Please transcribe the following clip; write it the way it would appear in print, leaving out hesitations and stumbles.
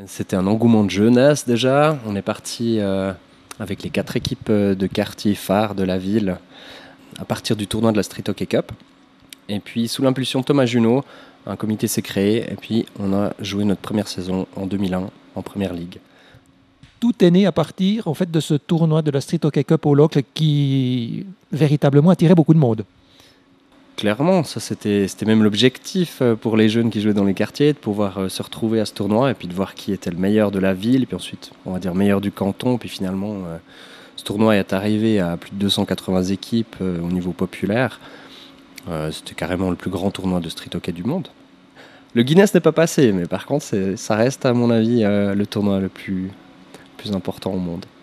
C'était un engouement de jeunesse déjà. On est parti avec les 4 équipes de quartier phares de la ville à partir du tournoi de la Street Hockey Cup. Et puis sous l'impulsion de Thomas Junot, un comité s'est créé et puis on a joué notre première saison en 2001 en Première Ligue. Tout est né à partir en fait, de ce tournoi de la Street Hockey Cup au Locle qui véritablement attirait beaucoup de monde. Clairement, ça c'était même l'objectif pour les jeunes qui jouaient dans les quartiers, de pouvoir se retrouver à ce tournoi et puis de voir qui était le meilleur de la ville, puis ensuite on va dire meilleur du canton, puis finalement ce tournoi est arrivé à plus de 280 équipes au niveau populaire. C'était carrément le plus grand tournoi de street hockey du monde. Le Guinness n'est pas passé, mais par contre ça reste à mon avis le tournoi le plus important au monde.